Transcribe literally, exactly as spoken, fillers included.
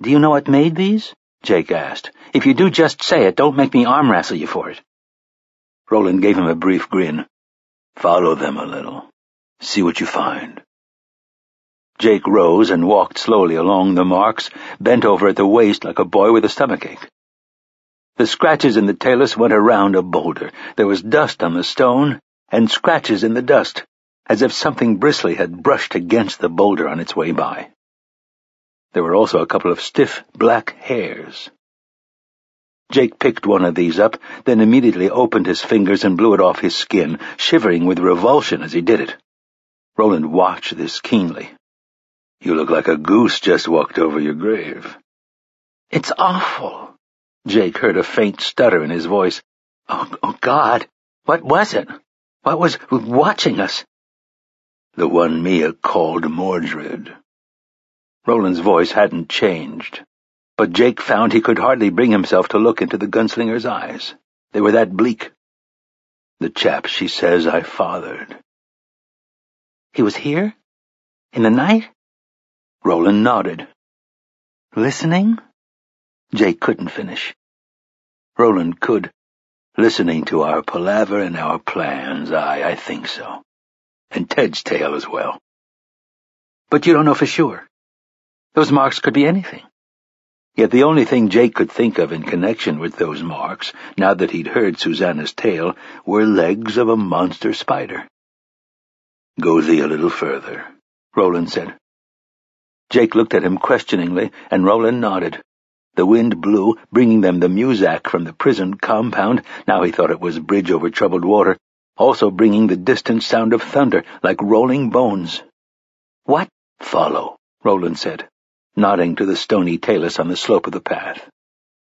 "Do you know what made these?" Jake asked. "If you do, just say it. Don't make me arm wrestle you for it." Roland gave him a brief grin. "Follow them a little. See what you find." Jake rose and walked slowly along the marks, bent over at the waist like a boy with a stomachache. The scratches in the talus went around a boulder. There was dust on the stone, and scratches in the dust, as if something bristly had brushed against the boulder on its way by. There were also a couple of stiff black hairs. Jake picked one of these up, then immediately opened his fingers and blew it off his skin, shivering with revulsion as he did it. Roland watched this keenly. "You look like a goose just walked over your grave." "It's awful." Jake heard a faint stutter in his voice. Oh, oh, God, what was it? What was watching us?" "The one Mia called Mordred." Roland's voice hadn't changed, but Jake found he could hardly bring himself to look into the gunslinger's eyes. They were that bleak. "The chap she says I fathered." "He was here? In the night?" Roland nodded. "Listening?" Jake couldn't finish. Roland could. "Listening to our palaver and our plans, aye, I think so. And Ted's tale as well." "But you don't know for sure. Those marks could be anything." Yet the only thing Jake could think of in connection with those marks, now that he'd heard Susanna's tale, were legs of a monster spider. "Go thee a little further," Roland said. Jake looked at him questioningly, and Roland nodded. The wind blew, bringing them the muzak from the prison compound, now he thought it was bridge over troubled water, also bringing the distant sound of thunder, like rolling bones. "What?" "Follow," Roland said, nodding to the stony talus on the slope of the path.